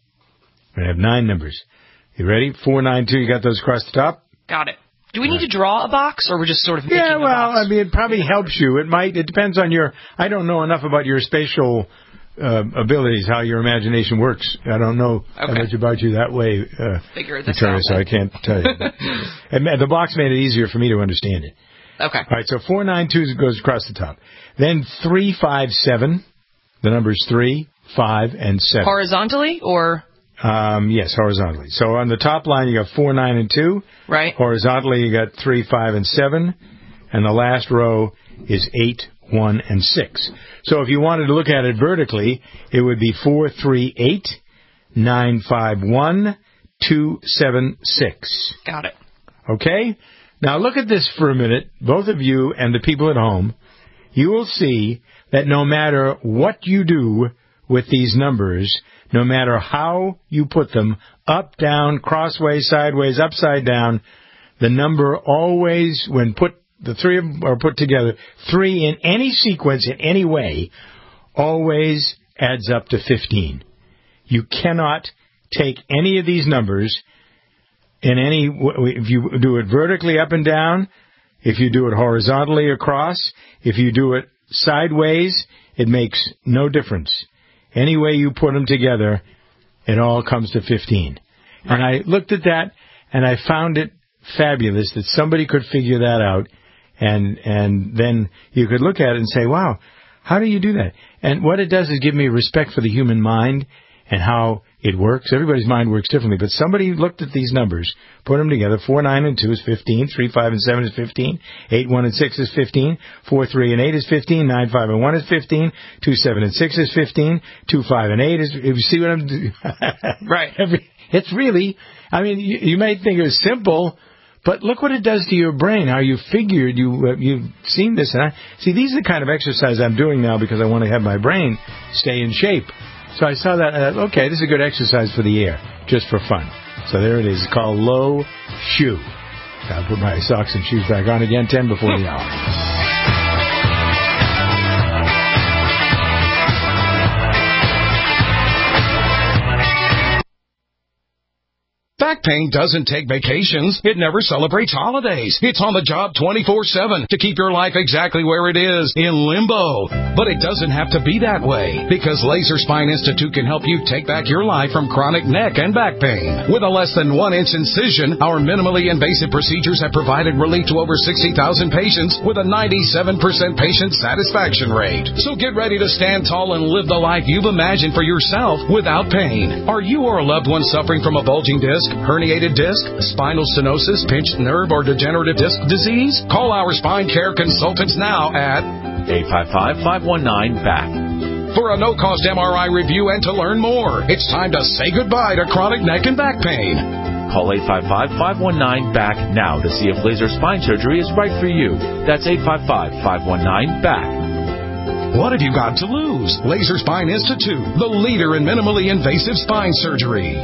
We have nine numbers. You ready? Four, nine, two. You got those across the top? Got it. Do we need to draw a box, or we're just sort of making Yeah, a well, box? I mean, it probably helps you. It might. It depends on your... I don't know enough about your spatial uh, abilities, how your imagination works. I don't know okay. much about you that way, uh, Figure this Victoria, out, so I can't tell you. And the box made it easier for me to understand it. Okay. All right, so four, nine, two goes across the top. Then three, five, seven. The numbers three, five, and seven. Horizontally, or... Um, yes, horizontally. So on the top line, you got four, nine, and two. Right. Horizontally, you got three, five, and seven. And the last row is eight, one, and six. So if you wanted to look at it vertically, it would be four, three, eight, nine, five, one, two, seven, six. Got it. Okay? Now look at this for a minute, both of you and the people at home. You will see that no matter what you do with these numbers, no matter how you put them, up, down, crossways, sideways, upside down, the number always, when put, the three of them are put together, three in any sequence, in any way, always adds up to fifteen. You cannot take any of these numbers in any, if you do it vertically up and down, if you do it horizontally across, if you do it sideways, it makes no difference. Any way you put them together, it all comes to fifteen. And I looked at that, and I found it fabulous that somebody could figure that out, and and then you could look at it and say, wow, how do you do that? And what it does is give me respect for the human mind and how it works. Everybody's mind works differently, but somebody looked at these numbers, put them together. four, nine, and two is fifteen. three, five, and seven is fifteen. eight, one, and six is fifteen. four, three, and eight is fifteen. nine, five, and one is fifteen. two, seven, and six is fifteen. two, five, and eight is... If you see what I'm doing? Right. Every, it's really... I mean, you, you may think it's simple, but look what it does to your brain, how you figured, you, uh, you've seen this. And I, see, these are the kind of exercise I'm doing now because I want to have my brain stay in shape. So I saw that, uh, okay, this is a good exercise for the air, just for fun. So there it is. It's called Lo Shu. I'll put my socks and shoes back on again, ten before the hour. Back pain doesn't take vacations. It never celebrates holidays. It's on the job twenty-four seven to keep your life exactly where it is, in limbo. But it doesn't have to be that way, because Laser Spine Institute can help you take back your life from chronic neck and back pain. With a less than one inch incision, our minimally invasive procedures have provided relief to over sixty thousand patients with a ninety-seven percent patient satisfaction rate. So get ready to stand tall and live the life you've imagined for yourself without pain. Are you or a loved one suffering from a bulging disc, herniated disc, spinal stenosis, pinched nerve, or degenerative disc disease? Call our spine care consultants now at eight five five, five one nine, B A C. for a no-cost M R I review and to learn more. It's time to say goodbye to chronic neck and back pain. Call eight five five, five one nine, B A C now to see if laser spine surgery is right for you. That's eight five five, five one nine, B A C. What have you got to lose? Laser Spine Institute, the leader in minimally invasive spine surgery.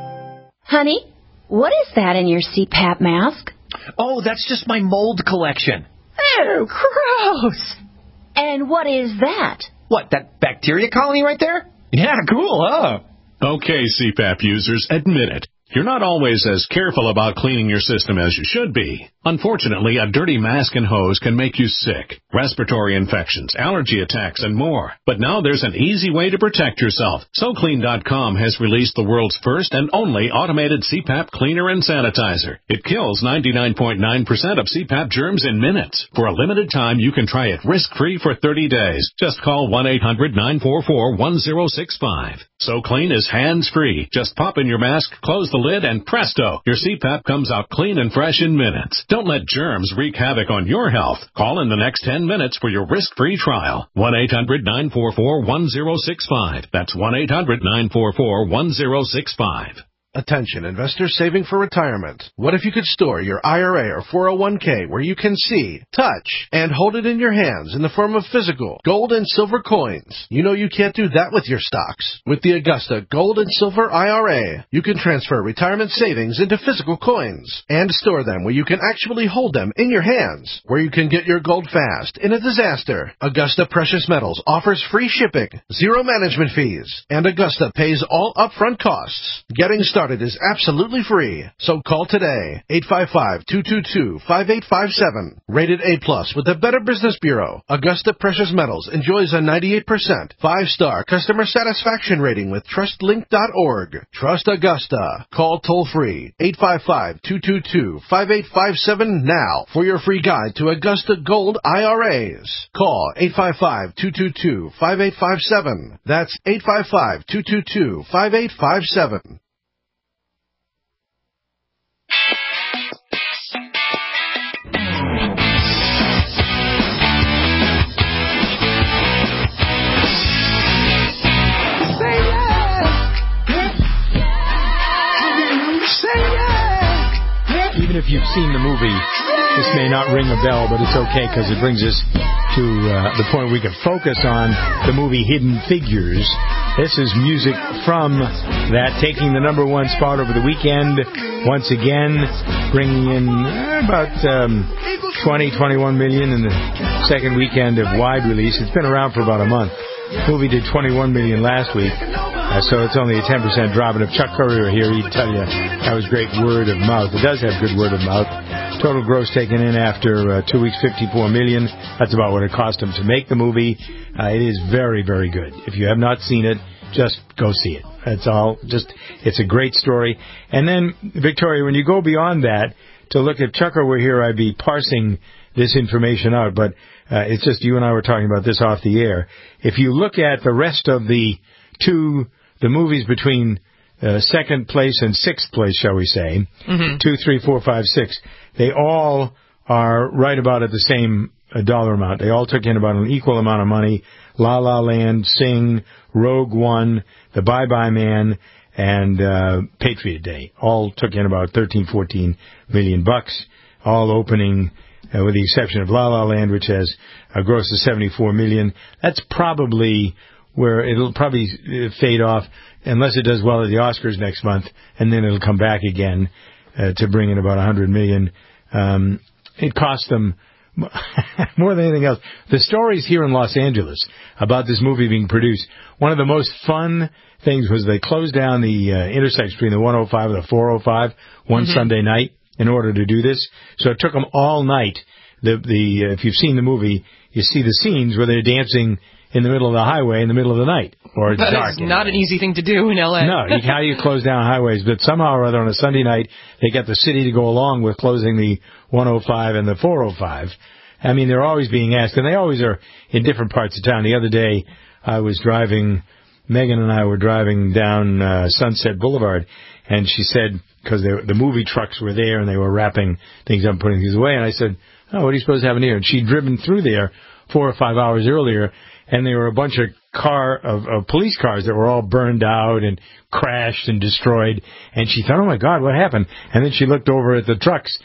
Honey, what is that in your C PAP mask? Oh, that's just my mold collection. Ew, gross. And what is that? What, that bacteria colony right there? Yeah, cool, huh? Okay, C PAP users, admit it. You're not always as careful about cleaning your system as you should be. Unfortunately, a dirty mask and hose can make you sick, respiratory infections, allergy attacks, and more. But now there's an easy way to protect yourself. So Clean dot com has released the world's first and only automated C PAP cleaner and sanitizer. It kills ninety-nine point nine percent of C PAP germs in minutes. For a limited time, you can try it risk-free for thirty days. Just call one eight hundred, nine four four, one zero six five. So Clean is hands-free. Just pop in your mask, close the lid, and presto, your C PAP comes out clean and fresh in minutes. Don't let germs wreak havoc on your health. Call in the next ten minutes for your risk-free trial. one eight hundred, nine four four, one zero six five. That's one eight hundred, nine four four, one zero six five. Attention, investors saving for retirement. What if you could store your I R A or four oh one k where you can see, touch, and hold it in your hands in the form of physical gold and silver coins? You know you can't do that with your stocks. With the Augusta Gold and Silver I R A, you can transfer retirement savings into physical coins and store them where you can actually hold them in your hands, where you can get your gold fast in a disaster. Augusta Precious Metals offers free shipping, zero management fees, and Augusta pays all upfront costs. Getting started is absolutely free. So call today, eight five five, two two two, five eight five seven. Rated A plus with the Better Business Bureau, Augusta Precious Metals enjoys a ninety-eight percent five-star customer satisfaction rating with trust link dot org. Trust Augusta. Call toll-free, eight five five, two two two, five eight five seven now for your free guide to Augusta Gold I R As. Call eight five five, two two two, five eight five seven. That's eight five five, two two two, five eight five seven. Even if you've seen the movie, this may not ring a bell, but it's okay because it brings us to uh, the point we can focus on the movie Hidden Figures. This is music from that, taking the number one spot over the weekend. Once again, bringing in about um, twenty, twenty-one million in the second weekend of wide release. It's been around for about a month. The movie did twenty-one million last week. Uh, so it's only a ten percent drop. And if Chuck Curry were here, he'd tell you that was great word of mouth. It does have good word of mouth. Total gross taken in after uh, two weeks, fifty-four million dollars. That's about what it cost him to make the movie. Uh, it is very, very good. If you have not seen it, just go see it. That's all. Just, it's a great story. And then, Victoria, when you go beyond that, to look at Chuck were here, I'd be parsing this information out. But uh, it's just you and I were talking about this off the air. If you look at the rest of the two, the movies between uh, second place and sixth place, shall we say, mm-hmm. two, three, four, five, six, they all are right about at the same uh, dollar amount. They all took in about an equal amount of money. La La Land, Sing, Rogue One, The Bye-Bye Man, and uh, Patriot Day all took in about thirteen, fourteen million bucks, all opening, uh, with the exception of La La Land, which has a gross of seventy-four million. That's probably where it'll probably fade off unless it does well at the Oscars next month, and then it'll come back again uh, to bring in about one hundred million dollars. Um, it cost them more than anything else. The stories here in Los Angeles about this movie being produced, one of the most fun things was they closed down the uh, intersection between the one oh five and the four oh five one mm-hmm. Sunday night in order to do this. So it took them all night. The the uh, if you've seen the movie, you see the scenes where they're dancing in the middle of the highway in the middle of the night. Or it's that dark. That is not an easy thing to do in L A. No, you, how do you close down highways? But somehow or other on a Sunday night, they got the city to go along with closing the one oh five and the four oh five. I mean, they're always being asked, and they always are in different parts of town. The other day, I was driving, Megan and I were driving down uh, Sunset Boulevard, and she said, because the movie trucks were there, and they were wrapping things up and putting things away, and I said, oh, what are you supposed to have in here? And she'd driven through there four or five hours earlier, and there were a bunch of car of, of police cars that were all burned out and crashed and destroyed. And she thought, "Oh my God, what happened?" And then she looked over at the trucks.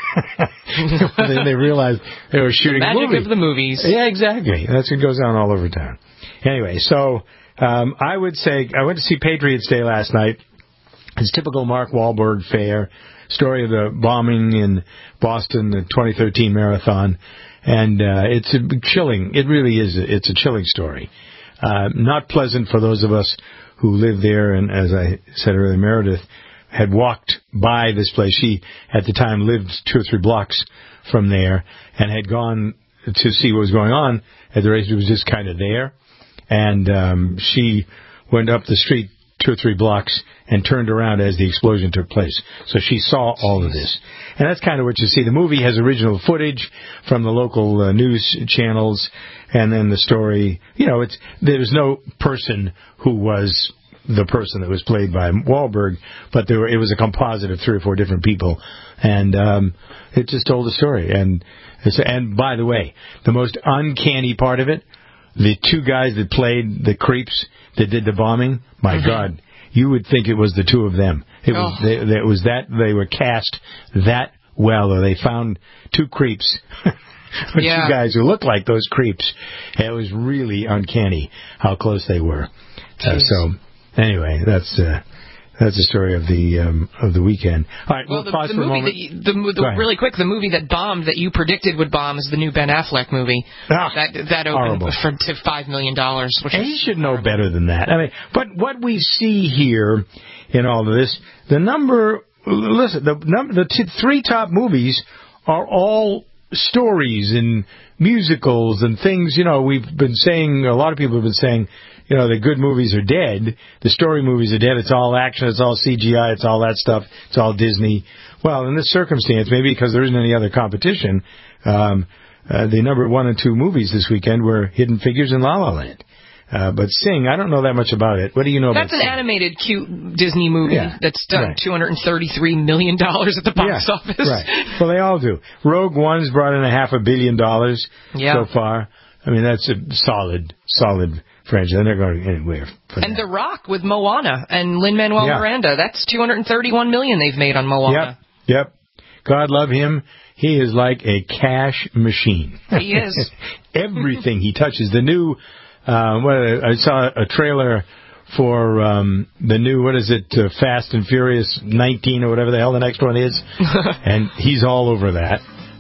Then they realized they were shooting the magic a movie. of the movies. Yeah, exactly. That's what goes on all over town. Anyway, so um, I would say I went to see Patriots Day last night. It's typical Mark Wahlberg fare. Story of the bombing in Boston, the twenty thirteen marathon. And uh, it's a chilling. It really is. A, it's a chilling story. Uh, not pleasant for those of us who live there. And as I said earlier, Meredith had walked by this place. She, at the time, lived two or three blocks from there and had gone to see what was going on at the race. It was just kind of there. And um, she went up the street two or three blocks and turned around as the explosion took place. So she saw all of this. And that's kind of what you see. The movie has original footage from the local uh, news channels, and then the story, you know, it's there's no person who was the person that was played by Wahlberg, but there were, it was a composite of three or four different people, and um, it just told a story. And and by the way, the most uncanny part of it, the two guys that played the creeps that did the bombing, my mm-hmm. God, you would think it was the two of them. It oh. was they, it was that they were cast that well, or they found two creeps, yeah. two guys who looked like those creeps. It was really uncanny how close they were. Uh, so anyway, that's uh, that's the story of the um, of the weekend. All right, well, we'll the, pause the for a movie moment. that you, the, the really quick, the movie that bombed that you predicted would bomb is the new Ben Affleck movie. Ah, that that opened for, to five million dollars. Which and he should know better than that. I mean, but what we see here in all of this, the number. Listen, the number, the t- three top movies are all stories and musicals and things. You know, we've been saying, a lot of people have been saying, you know, the good movies are dead. The story movies are dead. It's all action. It's all C G I. It's all that stuff. It's all Disney. Well, in this circumstance, maybe because there isn't any other competition, um, uh, the number one and two movies this weekend were Hidden Figures and La La Land. Uh, but Sing, I don't know that much about it. What do you know that's about it? That's an animated, cute Disney movie yeah, that's done right. two hundred thirty-three million dollars at the box yeah, office. Right. Well, they all do. Rogue One's brought in a half a billion dollars yeah. so far. I mean, that's a solid, solid franchise. They're not going anywhere. And that. The Rock with Moana and Lin-Manuel yeah. Miranda. That's two hundred thirty-one million dollars they've made on Moana. Yep, yep. God love him. He is like a cash machine. He is. Everything he touches. The new... Uh, what, I saw a trailer for um, the new, what is it, uh, Fast and Furious nineteen or whatever the hell the next one is. And he's all over that.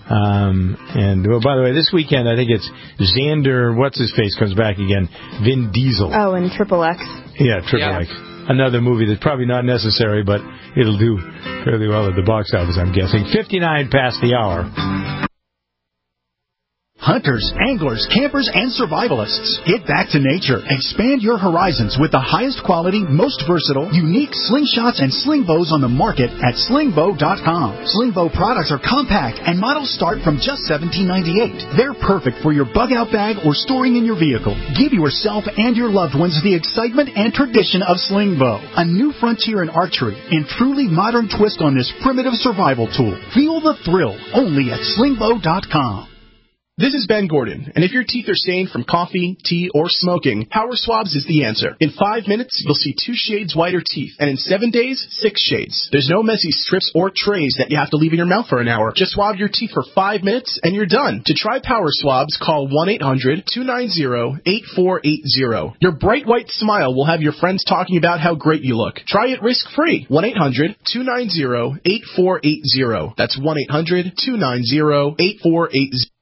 Um, and, well, by the way, this weekend I think it's Xander, what's-his-face comes back again, Vin Diesel. Oh, and Triple X. Yeah, Triple yeah. X. Another movie that's probably not necessary, but it'll do fairly well at the box office, I'm guessing. fifty-nine past the hour. Hunters, anglers, campers, and survivalists. Get back to nature. Expand your horizons with the highest quality, most versatile, unique slingshots and sling bows on the market at sling bow dot com. Sling bow products are compact and models start from just seventeen ninety-eight. They're perfect for your bug out bag or storing in your vehicle. Give yourself and your loved ones the excitement and tradition of sling bow. A new frontier in archery and truly modern twist on this primitive survival tool. Feel the thrill only at sling bow dot com. This is Ben Gordon, and if your teeth are stained from coffee, tea, or smoking, Power Swabs is the answer. In five minutes, you'll see two shades whiter teeth, and in seven days, six shades. There's no messy strips or trays that you have to leave in your mouth for an hour. Just swab your teeth for five minutes, and you're done. To try Power Swabs, call one eight hundred two nine zero eight four eight zero. Your bright white smile will have your friends talking about how great you look. Try it risk-free. one eight hundred two nine zero eight four eight zero. That's one eight hundred two nine zero eight four eight zero.